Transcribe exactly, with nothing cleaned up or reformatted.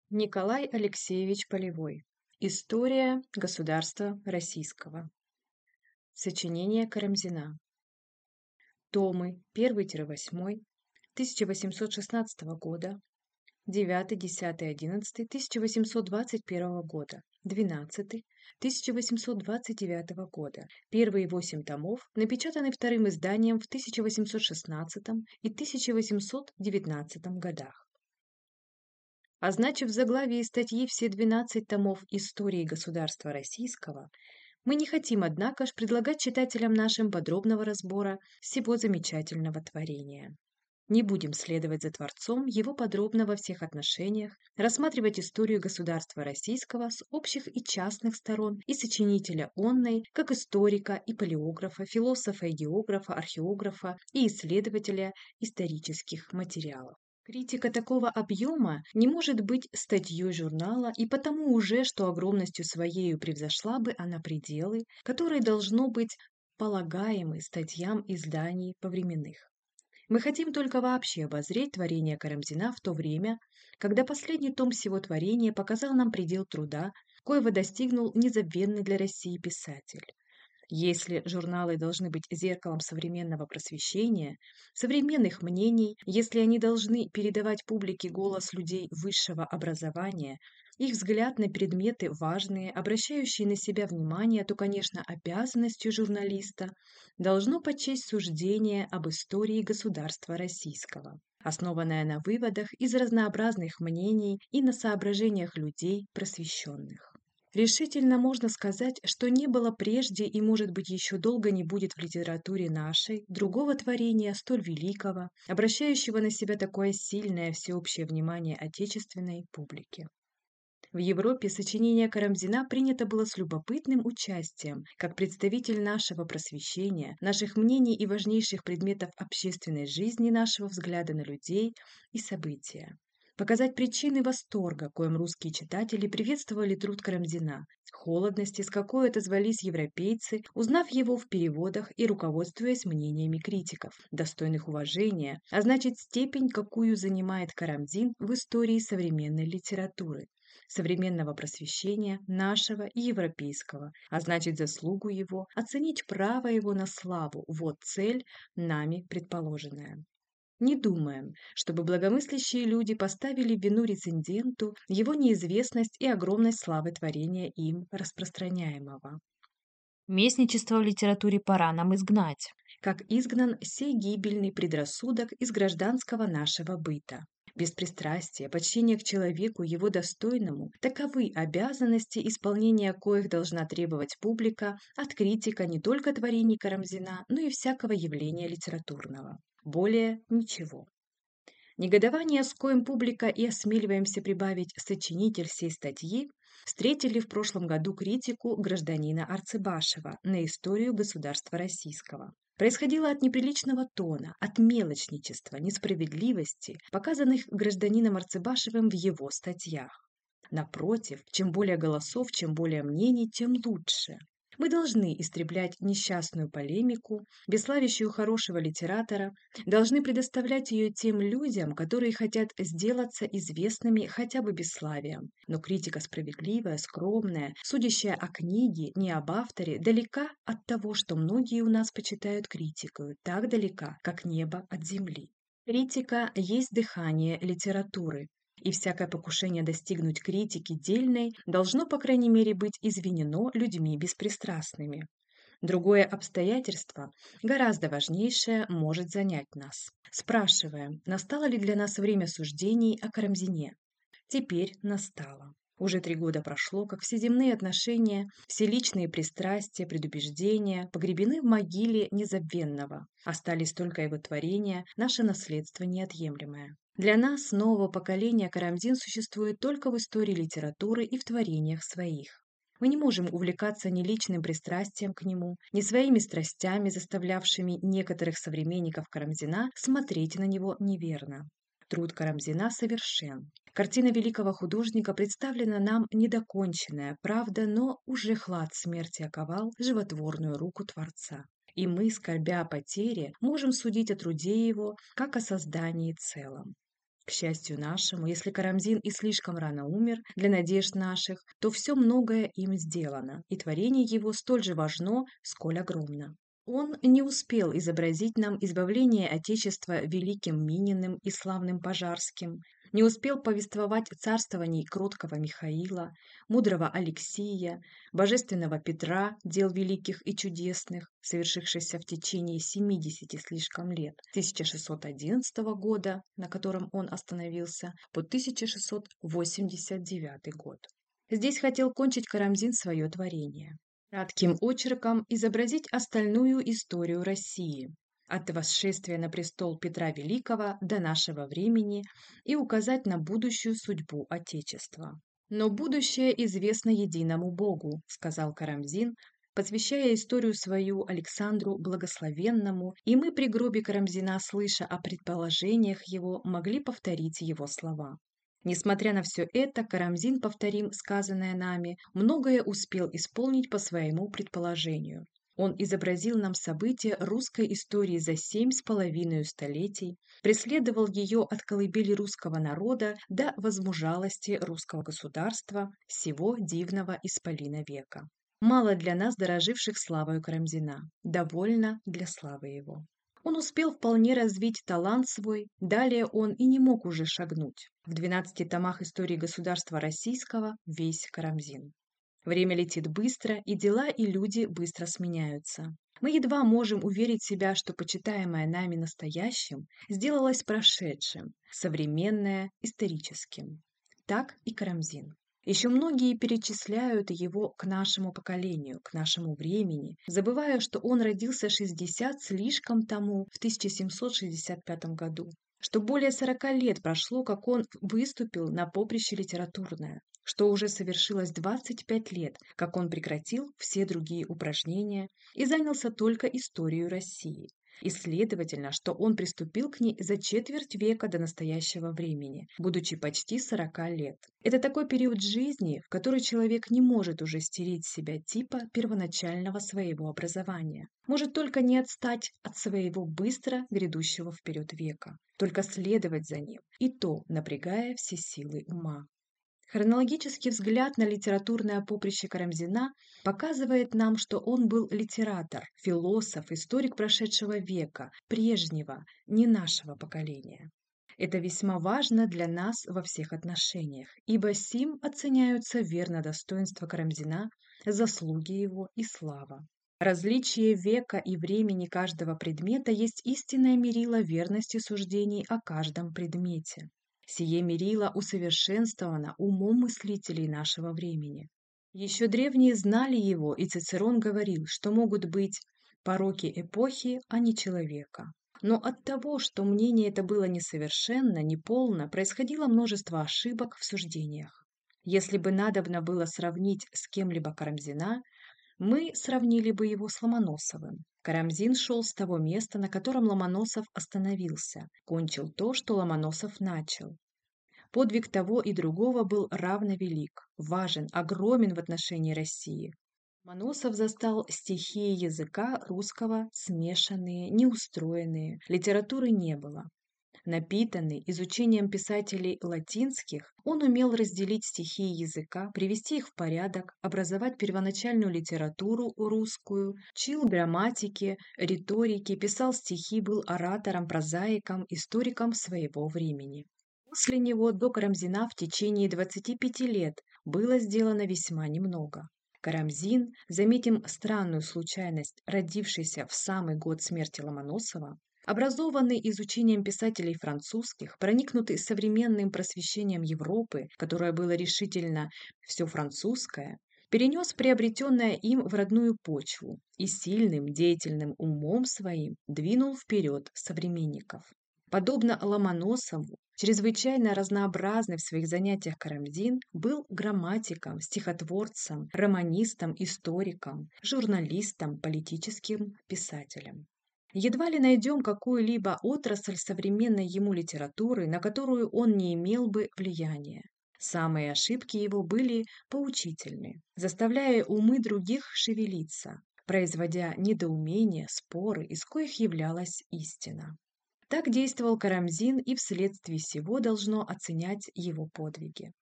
Николай Алексеевич Полевой. История государства российского. Сочинение Карамзина. Томы первый-восьмой тысяча восемьсот шестнадцатого года, девятый, десятый, одиннадцатый тысяча восемьсот двадцать первого года, двенадцатый тысяча восемьсот двадцать девятого года. Первые восемь томов напечатаны вторым изданием в тысяча восемьсот шестнадцатом и тысяча восемьсот девятнадцатом годах. Означив в заглавии статьи все двенадцать томов истории государства российского, мы не хотим, однако ж, предлагать читателям нашим подробного разбора всего замечательного творения. Не будем следовать за Творцом его подробно во всех отношениях, рассматривать историю государства российского с общих и частных сторон и сочинителя онной, как историка и палеографа, философа и географа, археографа и исследователя исторических материалов. Критика такого объема не может быть статьей журнала, и потому уже, что огромностью своею превзошла бы она пределы, которые должно быть полагаемы статьям изданий повременных. Мы хотим только вообще обозреть творение Карамзина в то время, когда последний том всего творения показал нам предел труда, коего достигнул незабвенный для России писатель. Если журналы должны быть зеркалом современного просвещения, современных мнений, если они должны передавать публике голос людей высшего образования, их взгляд на предметы важные, обращающие на себя внимание, то, конечно, обязанностью журналиста должно почесть суждение об истории государства российского, основанное на выводах из разнообразных мнений и на соображениях людей просвещенных. Решительно можно сказать, что не было прежде и, может быть, еще долго не будет в литературе нашей другого творения столь великого, обращающего на себя такое сильное всеобщее внимание отечественной публики. В Европе сочинение Карамзина принято было с любопытным участием, как представитель нашего просвещения, наших мнений и важнейших предметов общественной жизни, нашего взгляда на людей и события. Показать причины восторга, коим русские читатели приветствовали труд Карамзина, холодности, с какой отозвались европейцы, узнав его в переводах и руководствуясь мнениями критиков, достойных уважения, а значит степень, какую занимает Карамзин в истории современной литературы, современного просвещения нашего и европейского, а значит заслугу его, оценить право его на славу, вот цель, нами предположенная. Не думаем, чтобы благомыслящие люди поставили в вину рецензенту его неизвестность и огромность славы творения им распространяемого. Местничество в литературе пора нам изгнать. Как изгнан сей гибельный предрассудок из гражданского нашего быта. Беспристрастие, почтение к человеку, его достойному, таковы обязанности, исполнения коих должна требовать публика от критика не только творений Карамзина, но и всякого явления литературного. Более ничего. Негодование, с коим публика и осмеливаемся прибавить сочинитель сей статьи, встретили в прошлом году критику гражданина Арцебашева на историю государства российского. Происходило от неприличного тона, от мелочничества, несправедливости, показанных гражданином Арцебашевым в его статьях. Напротив, чем более голосов, чем более мнений, тем лучше. Мы должны истреблять несчастную полемику, бесславящую хорошего литератора, должны предоставлять ее тем людям, которые хотят сделаться известными хотя бы бесславием. Но критика справедливая, скромная, судящая о книге, не об авторе, далека от того, что многие у нас почитают критикою, так далека, как небо от земли. Критика есть дыхание литературы. И всякое покушение достигнуть критики дельной должно, по крайней мере, быть извинено людьми беспристрастными. Другое обстоятельство, гораздо важнейшее, может занять нас. Спрашиваем, настало ли для нас время суждений о Карамзине? Теперь настало. Уже три года прошло, как все земные отношения, все личные пристрастия, предубеждения погребены в могиле незабвенного. Остались только его творения, наше наследство неотъемлемое. Для нас, нового поколения, Карамзин существует только в истории литературы и в творениях своих. Мы не можем увлекаться ни личным пристрастием к нему, ни своими страстями, заставлявшими некоторых современников Карамзина смотреть на него неверно. Труд Карамзина совершен. Картина великого художника представлена нам недоконченная, правда, но уже хлад смерти оковал животворную руку Творца. И мы, скорбя о потере, можем судить о труде его, как о создании целом. К счастью нашему, если Карамзин и слишком рано умер для надежд наших, то все многое им сделано, и творение его столь же важно, сколь огромно. Он не успел изобразить нам избавление Отечества великим Мининым и славным Пожарским, не успел повествовать царствований кроткого Михаила, мудрого Алексия, божественного Петра, дел великих и чудесных, совершившихся в течение семидесяти слишком лет, с тысяча шестьсот одиннадцатого года, на котором он остановился, по тысяча шестьсот восемьдесят девятый год. Здесь хотел кончить Карамзин свое творение. Кратким очерком изобразить остальную историю России, от восшествия на престол Петра Великого до нашего времени и указать на будущую судьбу Отечества. «Но будущее известно единому Богу», — сказал Карамзин, посвящая историю свою Александру Благословенному, и мы при гробе Карамзина, слыша о предположениях его, могли повторить его слова. Несмотря на все это, Карамзин, повторим сказанное нами, многое успел исполнить по своему предположению. Он изобразил нам события русской истории за семь с половиной столетий, преследовал ее от колыбели русского народа до возмужалости русского государства всего дивного исполина века. Мало для нас дороживших славою Карамзина, довольно для славы его. Он успел вполне развить талант свой, далее он и не мог уже шагнуть. В двенадцати томах истории государства российского весь Карамзин. Время летит быстро, и дела и люди быстро сменяются. Мы едва можем уверить себя, что почитаемое нами настоящим сделалось прошедшим, современное – историческим. Так и Карамзин. Еще многие перечисляют его к нашему поколению, к нашему времени, забывая, что он родился шестьдесят слишком тому в тысяча семьсот шестьдесят пятом году, что более сорока лет прошло, как он выступил на поприще литературное, что уже совершилось двадцать пять лет, как он прекратил все другие упражнения и занялся только историей России. И следовательно, что он приступил к ней за четверть века до настоящего времени, будучи почти сорока лет. Это такой период жизни, в который человек не может уже стереть с себя типа первоначального своего образования. Может только не отстать от своего быстро грядущего вперед века, только следовать за ним, и то напрягая все силы ума. Хронологический взгляд на литературное поприще Карамзина показывает нам, что он был литератор, философ, историк прошедшего века, прежнего, не нашего поколения. Это весьма важно для нас во всех отношениях, ибо сим оценяются верно достоинства Карамзина, заслуги его и слава. Различие века и времени каждого предмета есть истинное мерило верности суждений о каждом предмете. Сие мерило усовершенствовано умом мыслителей нашего времени. Еще древние знали его, и Цицерон говорил, что могут быть пороки эпохи, а не человека. Но от того, что мнение это было несовершенно, неполно, происходило множество ошибок в суждениях. Если бы надобно было сравнить с кем-либо Карамзина, мы сравнили бы его с Ломоносовым. Карамзин шел с того места, на котором Ломоносов остановился, кончил то, что Ломоносов начал. Подвиг того и другого был равно велик, важен, огромен в отношении России. Ломоносов застал стихии языка русского смешанные, неустроенные, литературы не было. Напитанный изучением писателей латинских, он умел разделить стихии языка, привести их в порядок, образовать первоначальную литературу русскую, учил грамматике, риторике, писал стихи, был оратором, прозаиком, историком своего времени. После него до Карамзина в течение двадцати пяти лет было сделано весьма немного. Карамзин, заметим странную случайность, родившийся в самый год смерти Ломоносова, образованный изучением писателей французских, проникнутый современным просвещением Европы, которое было решительно все французское, перенес приобретенное им в родную почву и сильным деятельным умом своим двинул вперед современников. Подобно Ломоносову, чрезвычайно разнообразный в своих занятиях Карамзин был грамматиком, стихотворцем, романистом, историком, журналистом, политическим писателем. Едва ли найдем какую-либо отрасль современной ему литературы, на которую он не имел бы влияния. Самые ошибки его были поучительны, заставляя умы других шевелиться, производя недоумения, споры, из коих являлась истина. Так действовал Карамзин и вследствие сего должно оценять его подвиги.